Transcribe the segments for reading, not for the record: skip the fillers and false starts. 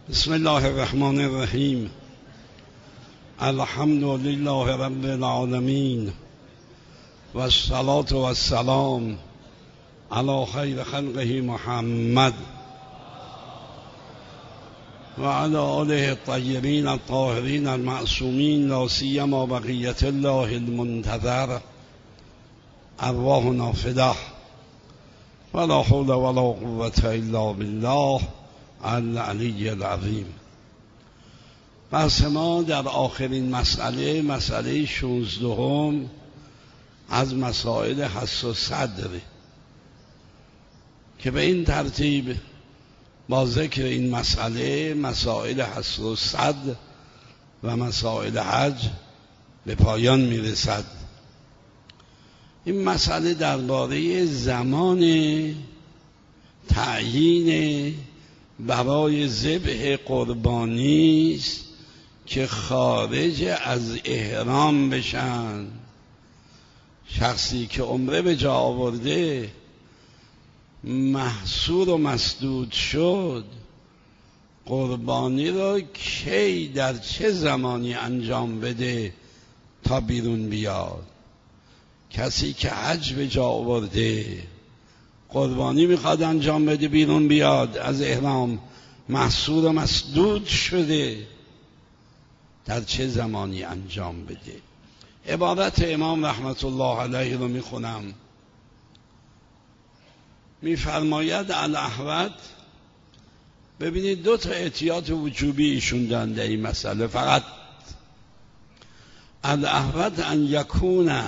بسم الله الرحمن الرحیم. الحمد لله رب العالمین و الصلاة و السلام علی خیر خلقه محمد و علی آله الطیبین الطاهرین المعصومین، لا سیما بقیة الله المنتظر، ارواحنا فداه ولا حول ولا قوة الا بالله العلی العظیم. بحث ما در آخرین مسئله 16 از مسائل حس و صدر که به این ترتیب با ذکر این مسائل حس و صدر و مسائل حج به پایان میرسد. این مسئله درباره زمان تعیین برای ذبح قربانی است که خارج از احرام بشن. شخصی که عمره به جا آورده، محصور و مسدود شد، قربانی را کی در چه زمانی انجام بده تا بیرون بیاد؟ کسی که حج به جا آورده، قربانی میخواد انجام بده، بیرون بیاد از احرام، محصور و مسدود شده، در چه زمانی انجام بده؟ عبارت امام رحمت الله علیه رو میخونم. میفرماید الاحوط، ببینید دو تا احتیاط وجوبی ایشون دارن در این مسئله. فقط الاحوط ان یکون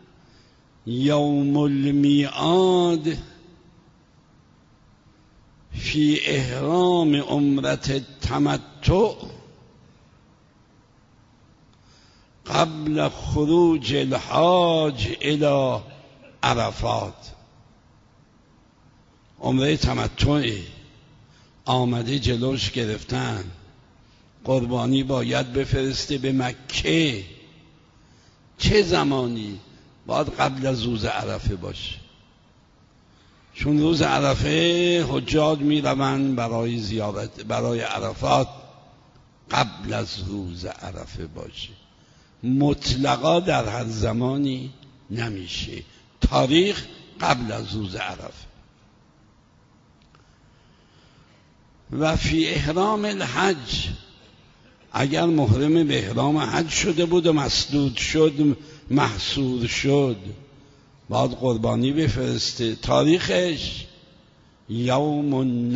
یوم المیعاد فی احرام عمرت تمتع قبل خروج الحاج الى عرفات. عمره تمتع آمده، جلوش گرفتن، قربانی باید بفرسته به مکه. چه زمانی؟ باید قبل از روز عرفه باشه، چون روز عرفه حجاج میروند برای زیارت، برای عرفات. قبل از روز عرفه باشه، مطلقا در هر زمانی نمیشه. تاریخ قبل از روز عرفه. و فی احرام الحج، اگر محرم به احرام حج شده بود و مسدود شد، محصور شد، باید قربانی بفرسته. تاریخش یوم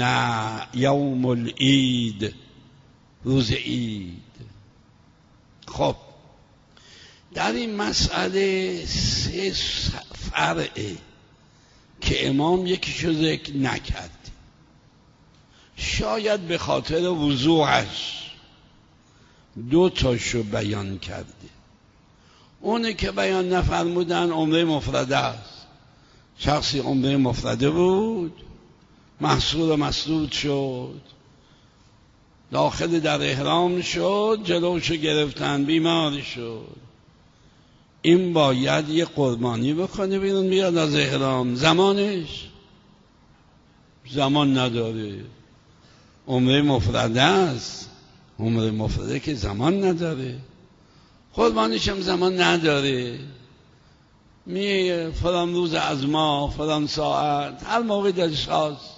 العید، روز عید. خب در این مسئله 3 فرعه که امام یکیشو ذکر نکرد، شاید به خاطر وضوحش 2 تاشو بیان کرده. اونه که بیان نفرمودن عمره مفرده است. شخصی عمره مفرده بود، محصور و مسدود شد، داخل در احرام شد، جلوشو گرفتن، بیمار شد، این باید یه قربانی بکنه بیرون بیاد از احرام. زمانش زمان نداره، عمره مفرده است. عمره مفرده که زمان نداره، قربانیش هم زمان نداره. فلان روز از ماه، فلان ساعت، هر موقع دلش خواست.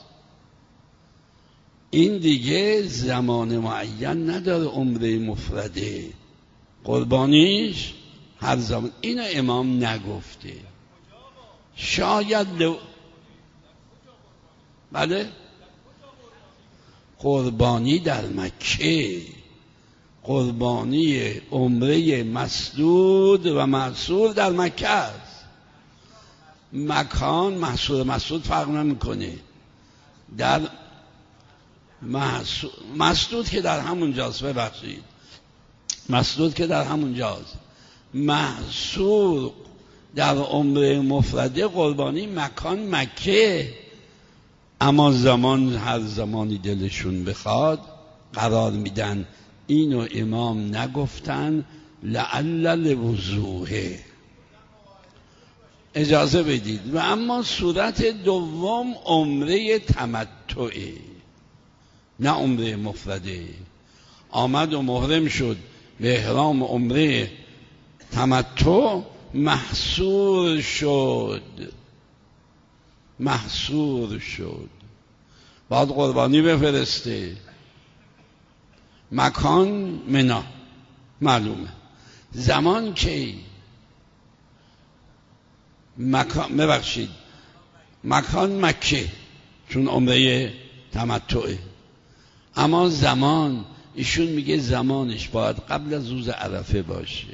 این دیگه زمان معین نداره. عمره مفرده قربانیش هر زمان. اینو امام نگفته. شاید بله، قربانی در مکه، قربانی عمره مسدود و محصور در مکه است. مکان محصور مسدود فرق نمیکنه. در مسدود که در همون جاست، ببخشید، مسدود که در همون جاست. محصور در عمره مفرده قربانی مکان مکه، اما زمان هر زمانی دلشون بخواد قرار میدن. اینو امام نگفتن لعل الوضوحه. اجازه بدید. و اما صورت دوم عمره تمتعه. نه عمره مفرده. آمد و محرم شد به احرام عمره تمتع، محصور شد باید قربانی بفرسته. مکان منا معلومه. زمان کی؟ مکان مکه، چون عمره تمتعه. اما زمان، ایشون میگه زمانش باید قبل از روز عرفه باشه.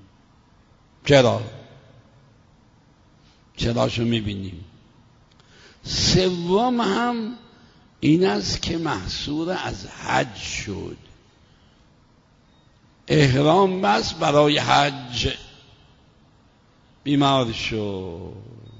چراشو میبینیم. سوم هم این است که محصور از حج شد، احرام بس برای حج، بیمار شد،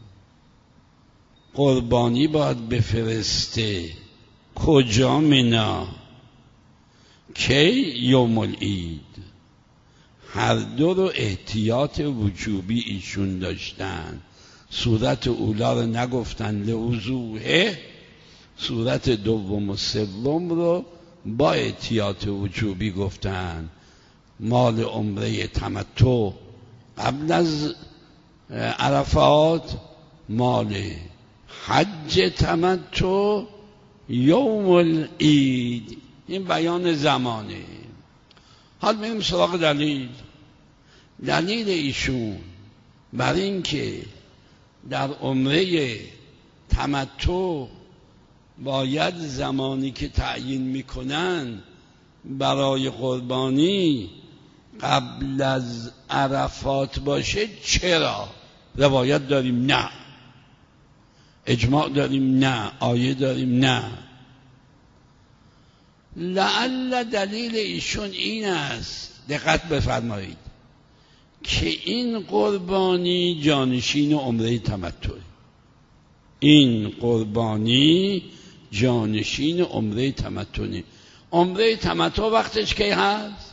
قربانی باید بفرسته. کجا؟ منا. کی؟ یوم العید. هر دو رو احتیاط وجوبی ایشون داشتن. صورت اولا رو نگفتن لوضوحه، صورت دوم و سوم رو با احتیاط وجوبی گفتن. مال عمره تمتع قبل از عرفات، مال حج تمتع یوم العید. این بیان زمانه. حال میریم سراغ دلیل ایشون بر این که در عمره تمتع باید زمانی که تعیین میکنن برای قربانی قبل از عرفات باشه. چرا؟ روایت داریم نه، اجماع داریم نه، آیه داریم نه. لعل دلیل ایشون این است، دقت بفرمایید، که این قربانی جانشین عمره تمتع. این قربانی جانشین عمره تمتع. عمره تمتع وقتش کی هست؟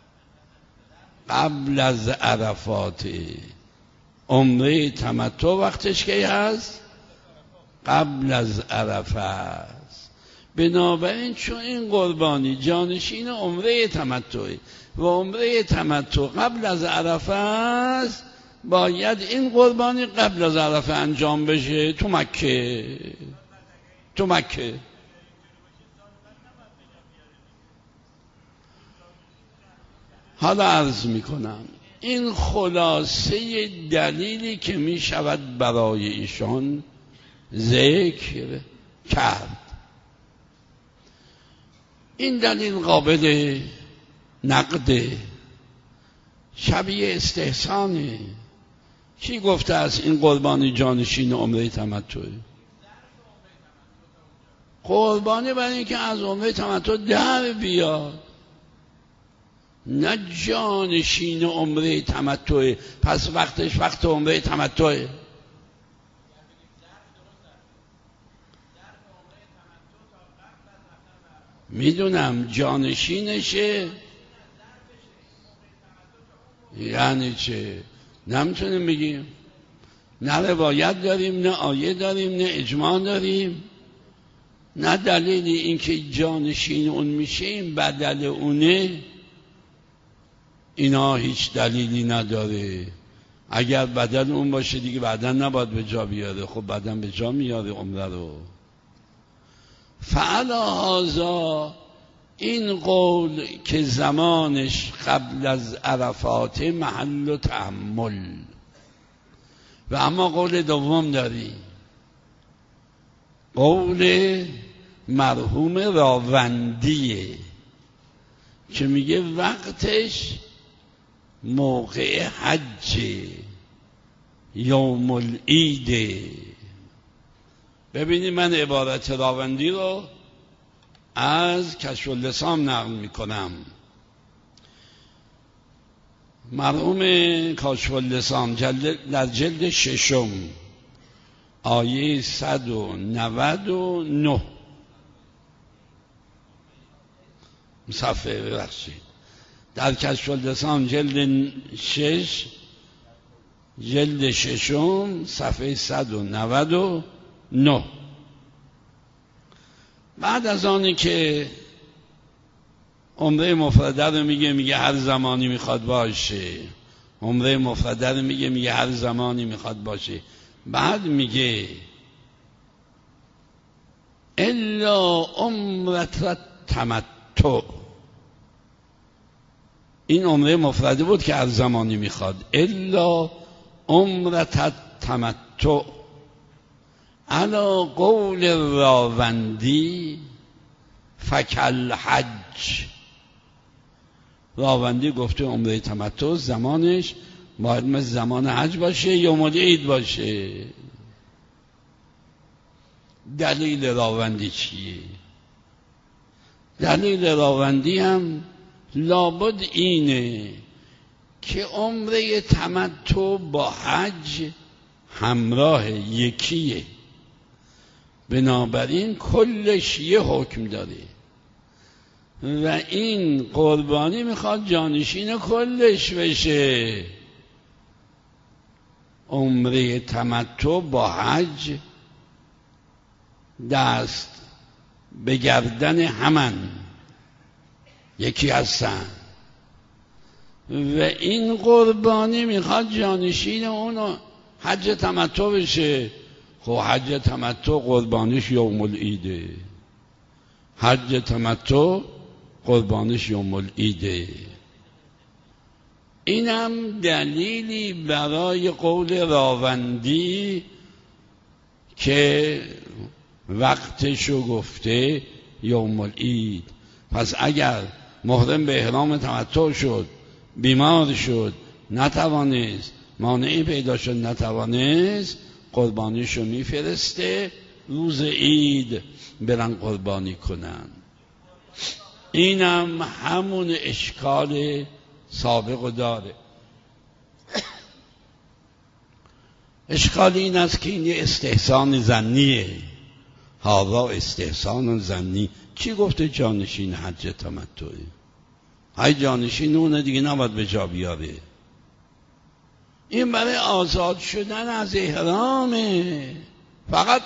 قبل از عرفات. عمره تمتع وقتش کی هست؟ قبل از عرفه است. بنابراین چون این قربانی جانشین عمره تمتع و عمره تمتع قبل از عرفه است، باید این قربانی قبل از عرفه انجام بشه تو مکه. حالا عرض میکنم این خلاصه دلیلی که می شود برای ایشان ذکر کرد. این دلیل قابل نقده، شبیه استحسانه. کی گفته است این قربانی جانشین عمره تمتعه؟ قربانی برای اینکه از عمره تمتع در بیاد، نه جانشین عمره تمتعه. پس وقتش وقت عمره تمتعه. میدونم جانشینشه، یعنی چه؟ نمیتونیم بگیم. نه روایت داریم، نه آیه داریم، نه اجماع داریم، نه دلیلی اینکه جانشین اون میشه این بدل اونه. اینا هیچ دلیلی نداره. اگر بدل اون باشه دیگه بعداً نباید به جا بیاره. خب بعداً به جا میاره عمره رو. فعلا هذا، این قول که زمانش قبل از عرفات محل و تأمل. و اما قول دوم داری، قول مرحوم راوندیه که میگه وقتش موقع حج یوم العید. ببینید من عبارت راوندی رو از کشف اللسان نقل میکنم. مرحوم کشف اللسان در جلد 6 آیه 199 صفحه ببخشید، در کشف اللسان جلد 6 صفحه 199 بعد از آنی که عمره مفرده رو میگه هر زمانی میخواد باشه، عمره مفرده رو میگه هر زمانی میخواد باشه، بعد میگه الا عمرت تمتع. این عمره مفرده بود که هر زمانی میخواد. الا عمرت تمتع علی قول راوندی فکل حج. راوندی گفته عمره تمتع زمانش باید مثل زمان حج باشه، یوم العید باشه. دلیل راوندی چیه؟ دلیل راوندی هم لابد اینه که عمره تمتع با حج همراه یکیه، بنابراین کلش یه حکم داره و این قربانی میخواد جانشین کلش بشه. عمره تمتع با حج دست به گردن همن، یکی هستن و این قربانی میخواد جانشین اونو حج تمتع بشه. خب حج تمتع قربانیش یوم العیده، حج تمتع قربانیش یوم العیده. اینم دلیلی برای قول راوندی که وقتشو گفته یوم العید. پس اگر محرم به احرام تمتع شد، بیمار شد، نتوانست، مانعی پیدا شد نتوانست، قربانیشو میفرسته روز عید برن قربانی کنن. اینم همون اشکال سابق داره. اشکال این است که این یه استحسان ظنیه. هذا استحسان ظنی. کی گفته جانشین حج تمتعی؟ های جانشین اونه دیگه نباید به جا بیاره. این برای آزاد شدن از احرامه فقط.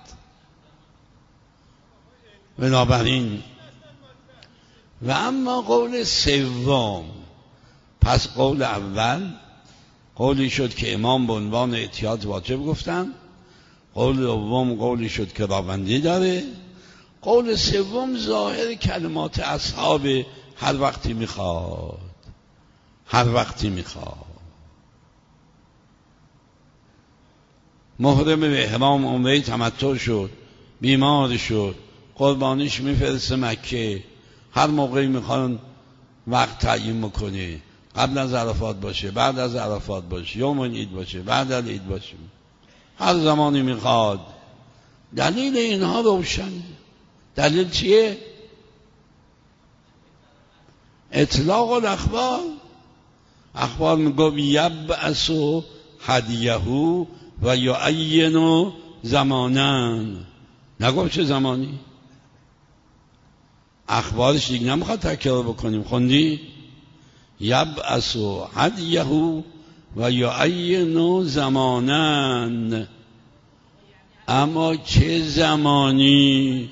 بنابراین و اما قول سوم، پس قول اول قولی شد که امام به عنوان احتیاط واجب گفتن، قول دوم قولی شد که راوندی داره، قول سوم ظاهر کلمات اصحاب هر وقتی میخواد، هر وقتی میخواد. محرم به احرام عمره تمتع شد، بیمار شد، قربانیش میفرسته مکه، هر موقعی میخوان وقت تعیین میکنه، قبل از عرفات باشه، بعد از عرفات باشه، یوم العید باشه، بعد از عید باشه، هر زمانی میخواد. دلیل اینها روشنه. دلیل چیه؟ اطلاق الاخبار. اخبار میگو یبعث هدیه و یعین زمانا، نگو چه زمانی. اخبارش دیگه نمیخواد تکرار بکنیم. خوندی؟ یبعث هدیه و یعین زمانا. اما چه زمانی؟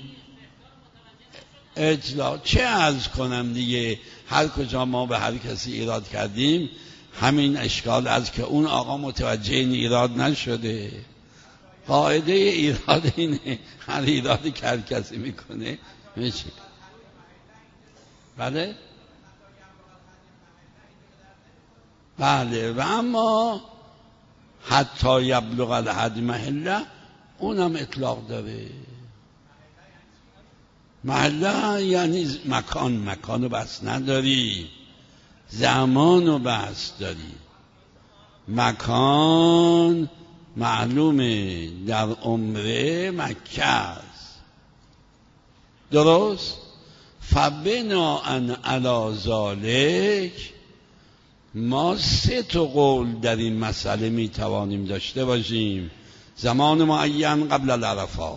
اطلاق. چه عرض کنم دیگه، هر کجا ما به هر کسی ایراد کردیم همین اشکال از که اون آقا متوجه این ایراد نشده. قاعده ایراد اینه، هر ایرادی که هر کسی میکنه میشه. بله بله. و اما حتی یبلغ الحد محله، اونم اطلاق داره. محله یعنی مکان، مکانو بس نداری، زمانو بس داری. مکان معلومه در عمره مکه است، درست؟ فبناء علی ذلک ما سه تا قول در این مسئله می توانیم داشته باشیم. زمان معین قبل العرفات،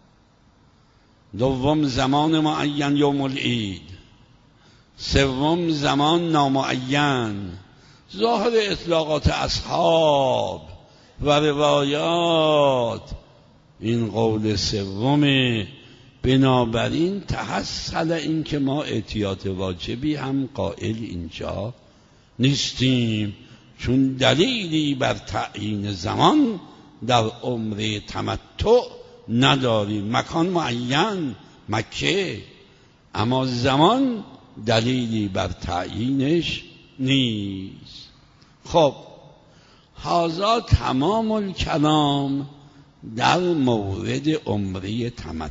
دوم زمان معین یوم العید، سوم زمان نامعین. ظاهر اطلاقات اصحاب و روایات این قول سومه، بنابراین تحصل این که ما احتیاط واجبی هم قائل اینجا نیستیم، چون دلیلی بر تعیین زمان در عمره تمتع نداریم. مکان معین مکه، اما زمان دلیلی بر تعیینش نیست. خب هذا تمام الکلام در مورد عمره تمتع.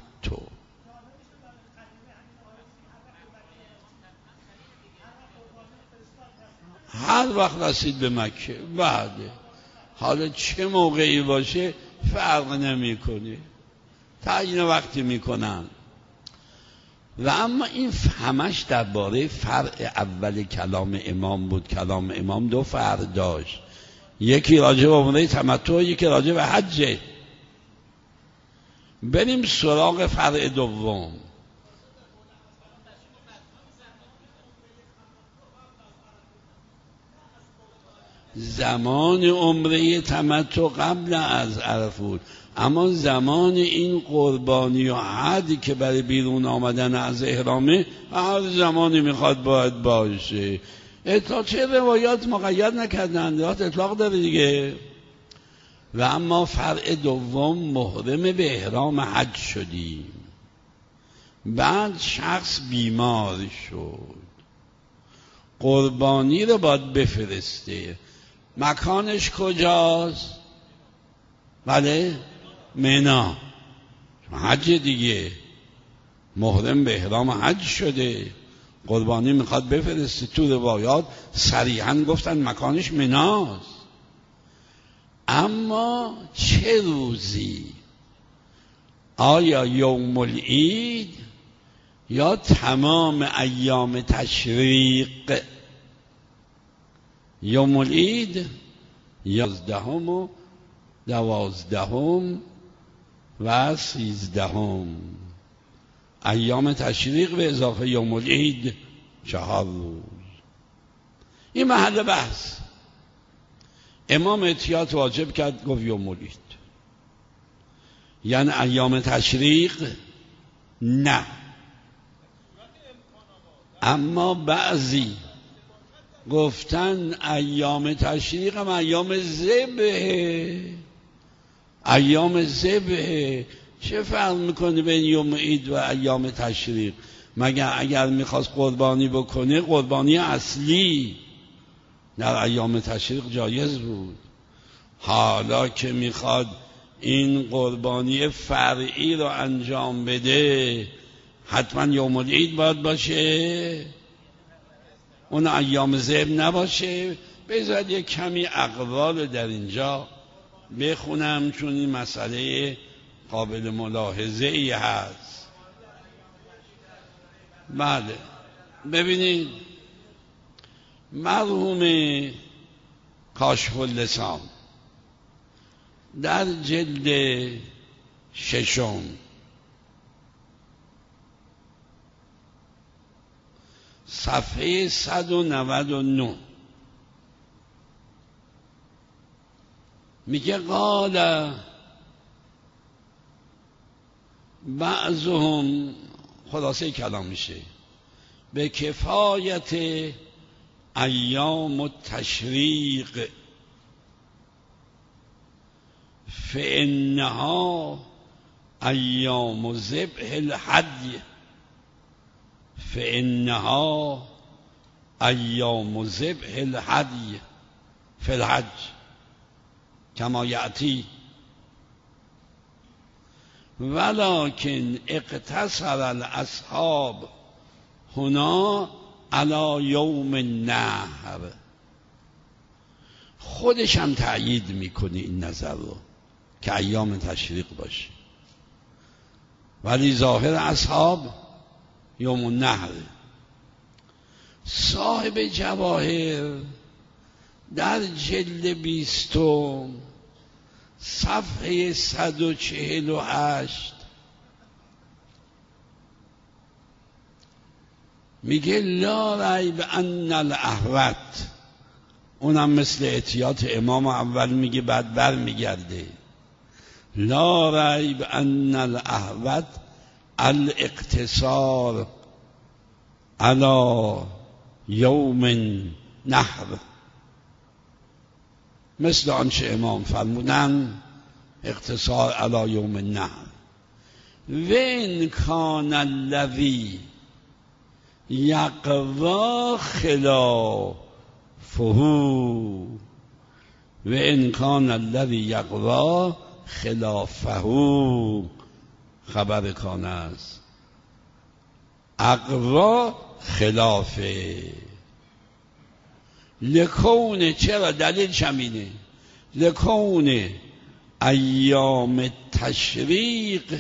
هر وقت رسید به مکه، بعده حالا چه موقعی باشه فرق نمیکنه، تعیین وقتی میکنن. و اما این همش درباره فرع اول کلام امام بود. کلام امام دو فرع داشت، یکی راجع به عمره تمتع، یکی راجع به حج. بریم سراغ فرع دوم. زمان عمره تمتع قبل از عرفه بود، اما زمان این قربانی و حدی که برای بیرون آمدن از احرامه هر زمانی میخواد باید باشه. اطلاق چه روایات مقید نکردن، اطلاق داره دیگه. و اما فرع دوم، محرم به احرام حج شدیم، بعد شخص بیمار شد، قربانی رو باید بفرسته. مکانش کجاست؟ بله منی، حج دیگه، محرم به احرام حج شده، قربانی میخواد بفرسته. تو روایات صریحاً گفتن مکانش مناست. اما چه روزی؟ آیا یوم العید یا تمام ایام تشریق؟ یوم العید 11 و 12 و 13 ایام تشریق به اضافه یوم العید 4 روز. این محل بحث. امام احتیاط واجب کرد، گفت یوم العید، یعنی ایام تشریق نه. اما بعضی گفتن ایام تشریق هم ایام ذبح. ایام ذبح چه فرق میکنه بین یوم عید و ایام تشریق؟ مگر اگر میخواست قربانی بکنه قربانی اصلی در ایام تشریق جایز بود، حالا که میخواد این قربانی فرعی رو انجام بده حتما یوم العید باید باشه، اون ایام ذبح نباشه. بذارید یک کمی اقوال در اینجا بخونم، چون این مسئله قابل ملاحظه ای هست. بله ببینید، مرحوم کاشف اللسان در جلد 6 صفحه 199 میگه قال بعضهم، خلاصه کلام میشه، به کفایت ایام التشریق فإنها ایام ذبح الحج، فإنها ایام ذبح الحج فی الحج کما یأتی، ولكن اقتصر الاصحاب هنا علی یوم النحر. خودش هم تأیید میکنه این نظر رو که ایام تشریق باشه، ولی ظاهر اصحاب یوم النحر. صاحب جواهر در جلد 20 صفحه 148 میگه لا ریب ان الاحوط، اونم مثل احتیاط امام اول میگه بعد بر میگرده. لا ریب ان الاحوط الاقتصار علی یوم نحر، مثل آنچه امام فرمودن اقتصار علی یوم نحر. و ان کان الذی یقوا خلافه، و ان کان الذی یقوا خلافه، خبر کان است، اقوا خلافه لکونه، چرا دلیل اینه، لکونه ایام تشریق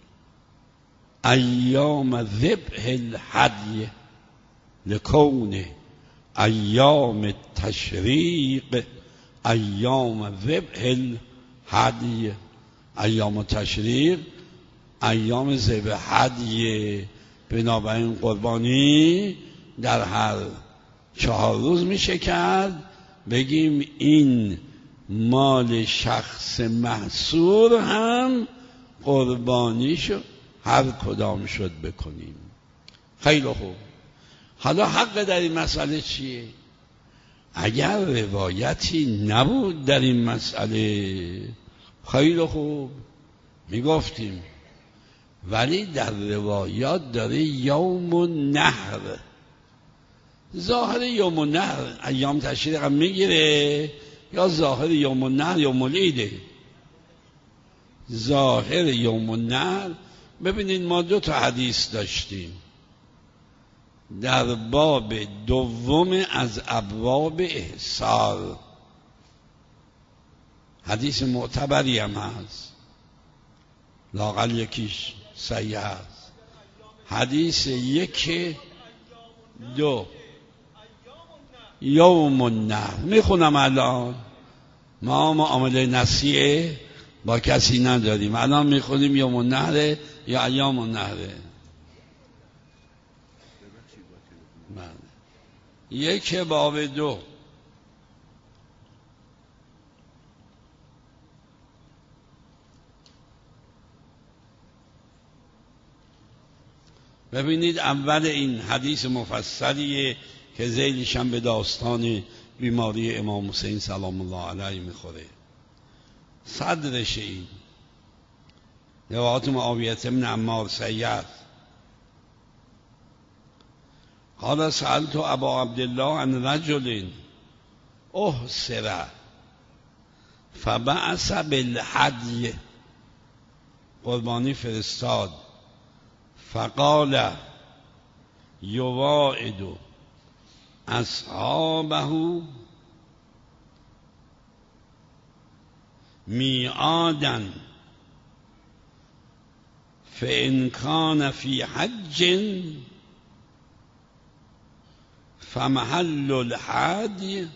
ایام ذبح الهدی، لکونه ایام تشریق ایام ذبح الهدی، ایام تشریق ایام ذبح هدیه، بنابراین قربانی در هر 4 روز میشه کرد. بگیم این مال شخص محصور هم قربانیشو هر کدام شد بکنیم. خیلی خوب. حالا حق در این مسئله چیه؟ اگر روایتی نبود در این مسئله خیلی خوب میگفتیم، ولی در روایات داره یوم النحر، ظاهر یوم النحر ایام تشریق هم میگیره، یا ظاهر یوم النحر یوم العیده. ظاهر یوم النحر، ببینید ما 2 تا حدیث داشتیم در باب دوم از ابواب احصار، حدیث معتبری هم هست، لااقل یکیش صحیح هست. حدیث 1 2 یوم النحر میخونم الان، ما معامله نسیه با کسی نداریم، الان میخونیم یوم النحر یا ایام النحر. 1 باب 2 ببینید اول این حدیث مفصلیه که ذیلش هم به داستان بیماری امام حسین سلام الله علیه میخوره. صدرش این روایت معاویه بن عمار سید قال سألت ابا عبدالله عن رجل احصر فبعث بالهدی، قربانی فرستاد، فقال یواعد اصحابه میعادا فإن كان في حج فمحل الحج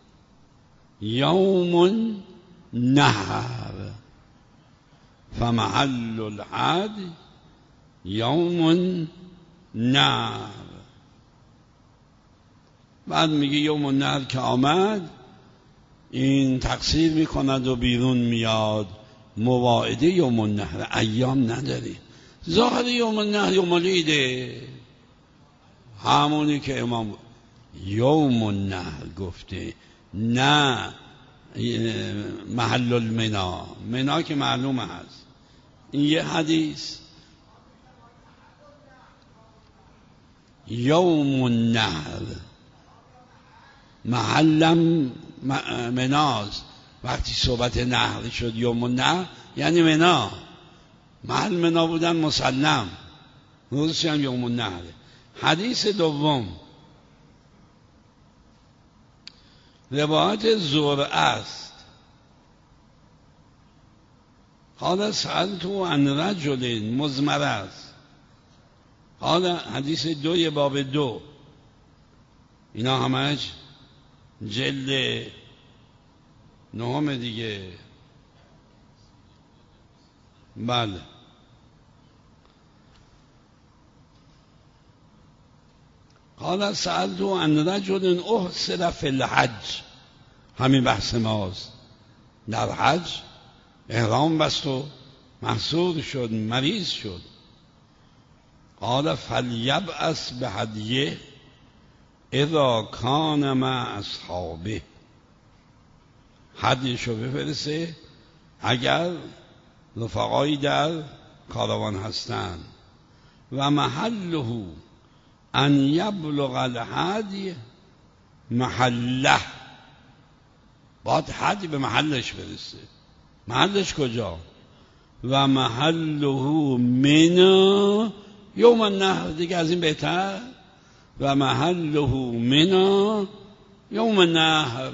يوم النحر، فمحل الحج یوم النحر. بعد میگه یوم النحر که آمد این تقصیر میکند و بیرون میاد، مواعده یوم النحر، ایام نداری. ظاهر یوم النحر یوم العیده، همونی که امام یوم النحر گفته، نه محل المنا، منا که معلومه هست. این یه حدیث. یوم النحر محلم مناست، وقتی صحبت نحر شد یوم النحر یعنی منا، محل منا بودن مسلم، روزش هم یوم النحر. حدیث دوم روایت زرعه است. قال سألت عن رجل، مضمر است. قال حدیث 2 باب 2، اینا همش جلد 9 دیگه. بله قال سألت عن رجل احصر فی الحج، همین بحث ماست. در حج احرام بست و محصور شد، مریض شد. قال فلیبعث بهدیه اذا کان مع اصحابه، هدیشو بفرسته اگر رفقایی در کاروان هستند. و محله ان یبلغ الهدی محله، باید هدی به محلش برسه. محلش کجا؟ و محله منا یوم النحر، دیگه از این بهتر. و محله منا یوم النحر.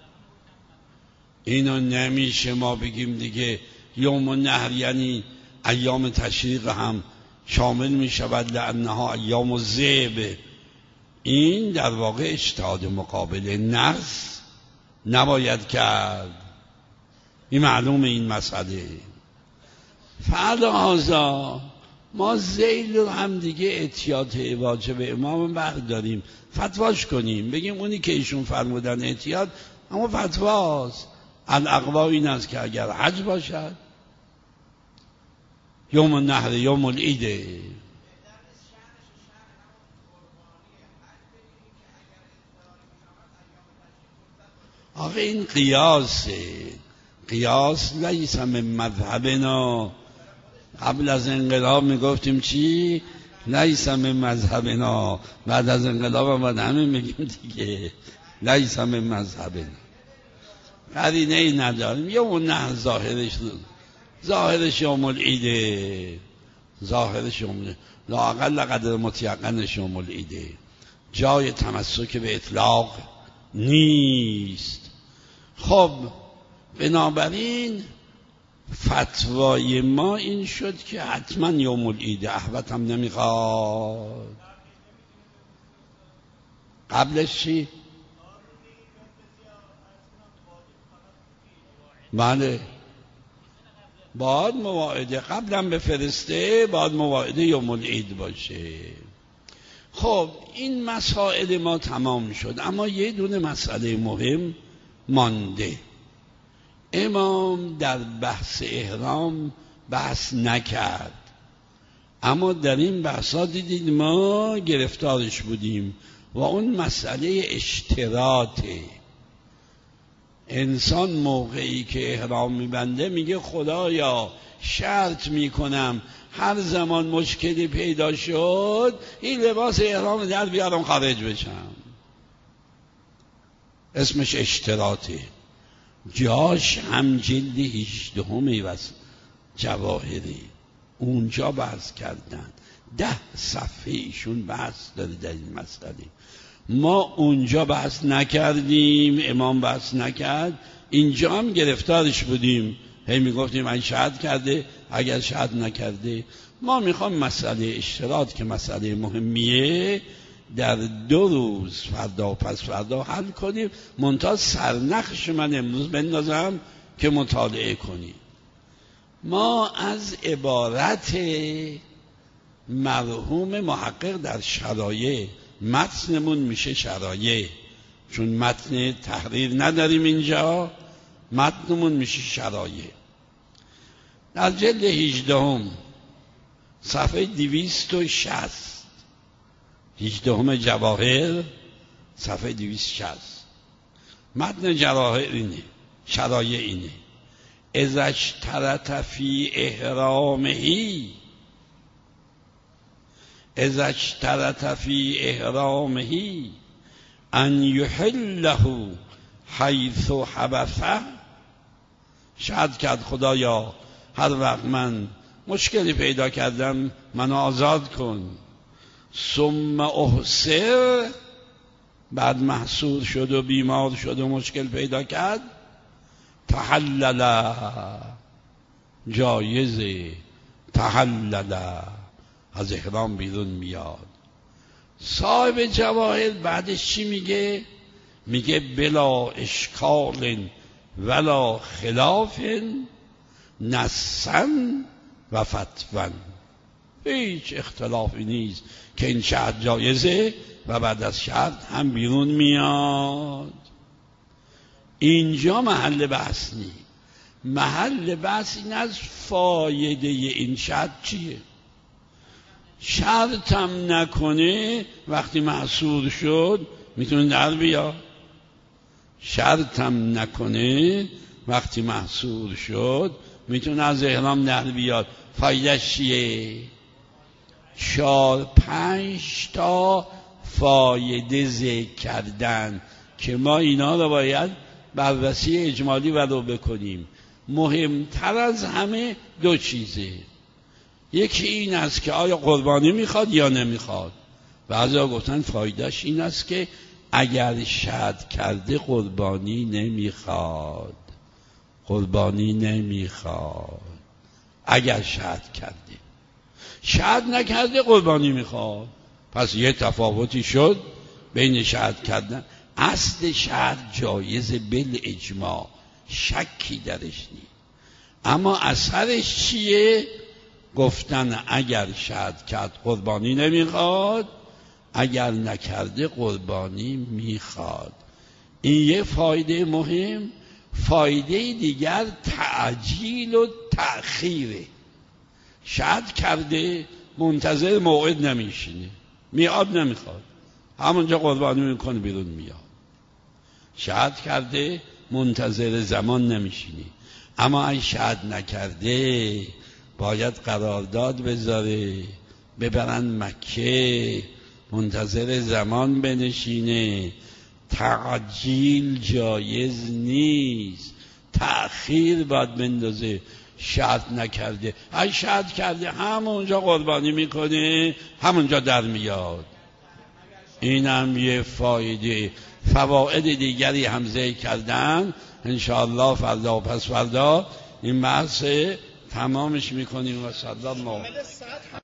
اینو نمیشه ما بگیم دیگه یوم النحر یعنی ایام تشریق هم شامل می شود، لانها ایام الذبح. این در واقع اجتهاد مقابل نص نباید کرد، این معلومه این مسئله. فلهذا ما ذیل رو هم دیگه احتیاط واجب امام برداریم، فتواش کنیم، بگیم اونی که ایشون فرمودن احتیاط اما فتواست. الاقوا این است که اگر حج باشد یوم النحر یوم العیده. آخه این قیاسه، قیاس لیس من مذهبنا. قبل از انقلاب میگفتیم چی؟ لیس من مذهبنا. بعد از انقلاب هم باید همین میگیم دیگه، لیس من مذهبنا. قرینه ای نداریم. یوم النحر ظاهرش یوم العیده، ظاهرش یوم لااقل قدر متیقنش یوم العیده، جای تمسک به اطلاق نیست. خب بنابراین فتوای ما این شد که حتما یوم العیده. احوت هم نمیخواد. قبلش چی؟ بله باید مواعده قبلا بفرسته، باید مواعده یوم العید باشه. خب این مسائل ما تمام شد، اما یه دونه مسئله مهم مانده. امام در بحث احرام بحث نکرد، اما در این بحثا دیدید ما گرفتارش بودیم و اون مسئله اشتراطه. انسان موقعی که احرام میبنده میگه خدایا شرط میکنم هر زمان مشکلی پیدا شد این لباس احرام در بیارم خارج بشم. اسمش اشتراطه. جاش هم جلد 18 و جواهری، اونجا بحث کردن 10 صفحه ایشون بحث داره در این مسئله. ما اونجا بحث نکردیم، امام بحث نکرد، اینجا هم گرفتارش بودیم، هی میگفتیم این شهد کرده اگر شهد نکرده. ما میخوام مسئله اشتراط که مسئله مهمیه در 2 روز فردا و پس فردا حل کنیم. منتها سرنخش من امروز بندازم که مطالعه کنیم. ما از عبارت مرحوم محقق در شرایع، متنمون میشه شرایع چون متن تحریر نداریم اینجا، متنمون میشه شرایع. در جلد 18 صفحه 260 18 جواهر صفحه 260 متن جواهر اینه، شرایع اینه: اذا اشترط فی احرامه، اذا اشترط فی احرامه ان یحله حیث حبثه، شرط کرد خدایا هر وقت من مشکلی پیدا کردم منو آزاد کن. ثم احسر، بعد محصور شد و بیمار شد و مشکل پیدا کرد، تحلل، جایزه، تحلل، از احرام بیرون میاد. صاحب جواهر بعدش چی میگه؟ میگه بلا اشکال ولا خلاف نصن و فتون، هیچ اختلافی نیست که این شرط جایزه و بعد از شرط هم بیرون میاد. اینجا محل بحث نیست. محل بحث این از فایده این شرط چیه. شرطم نکنه وقتی محصور شد میتونه در بیاد. شرطم نکنه وقتی محصور شد میتونه از احرام در بیاد. فایدهش چیه؟ 4-5 تا فایده ذکر کردن که ما اینا رو باید بررسی اجمالی رو بکنیم. مهمتر از همه 2 چیزه. یکی این است که آیا قربانی میخواد یا نمیخواد. بعضیا گفتن فایدهش این است که اگر شهد کرده قربانی نمیخواد. قربانی نمیخواد اگر شهد کرده. شهد نکرده قربانی میخواد. پس یه تفاوتی شد بین شهد کردن. اصل شهد جایز بالاجماع، شکی درش نیست. اما اثرش چیه؟ گفتن اگر شهد کرد قربانی نمیخواد، اگر نکرده قربانی میخواد. این یه فایده مهم. فایده دیگر تعجیل و تأخیره. شهد کرده منتظر موعد نمیشینه، میاد نمیخواد، همونجا قربانی میکنه بیرون میاد. شهد کرده منتظر زمان نمیشینه. اما این شهد نکرده باید قرارداد بذاره، ببرن مکه، منتظر زمان بنشینه. تعجیل جایز نیست، تأخیر باید بندازه. شهد نکرده، اگه شهد کرده همونجا قربانی میکنه، همونجا در میاد. اینم یه فایده. فواید دیگری هم ذکر کردن. انشاءالله فردا و پس فردا این بحث تمامش میکنیم. و صلی الله